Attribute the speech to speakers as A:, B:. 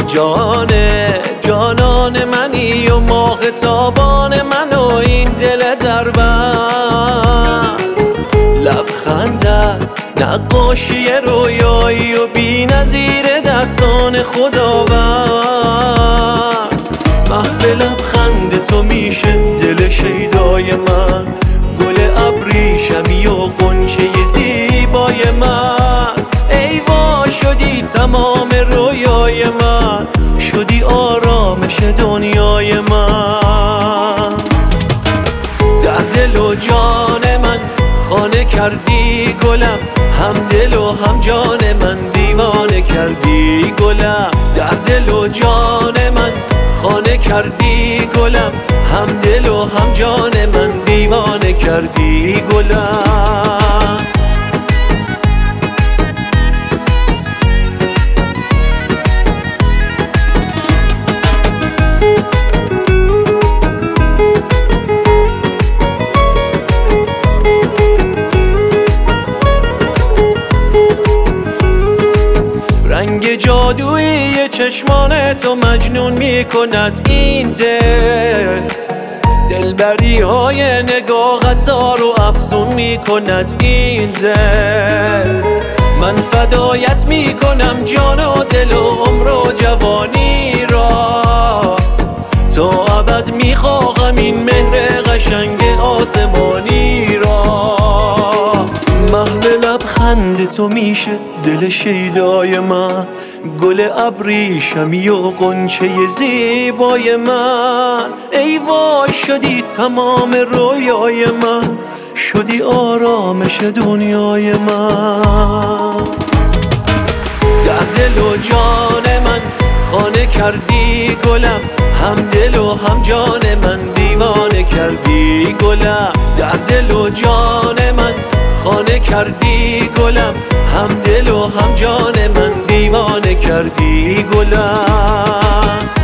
A: جانان منی و ماه تابان من و این دل دربند. لبخندت نقاشی رویایی و بی نظیر دستان خداوند. محو لبخند تو میشه دل شیدای من، گل ابریشمی و غنچه زیبای من. ای وا شدی تمام رویای من، شدی آرامش دنیای من. در دل و جان من خانه کردی گلم، هم دل و هم جان من دیوانه کردی گلم. در دل و جان من خانه کردی گلم، هم دل و هم جان من دیوانه کردی گلم. رنگ جادویی چشمان تو مجنون میکند این دل، دلبری های نگاهت زار و افزون میکند این دل. من فدایت میکنم جان و دل و عمر و جوانی را، تا ابد میخواهم این مهر قشنگ آسمانی را. محو لبخند تو میشه دل شیدای من، گل ابریشمی و غنچه زیبای من. ای وای شدی تمام رویای من، شدی آرامش دنیای من. در دل و جان من خانه کردی گلم، هم دل و هم جان من دیوانه کردی گلم. در دل و جان من خانه کردی گلم، هم دل و هم جان من دیوانه کردی گلم.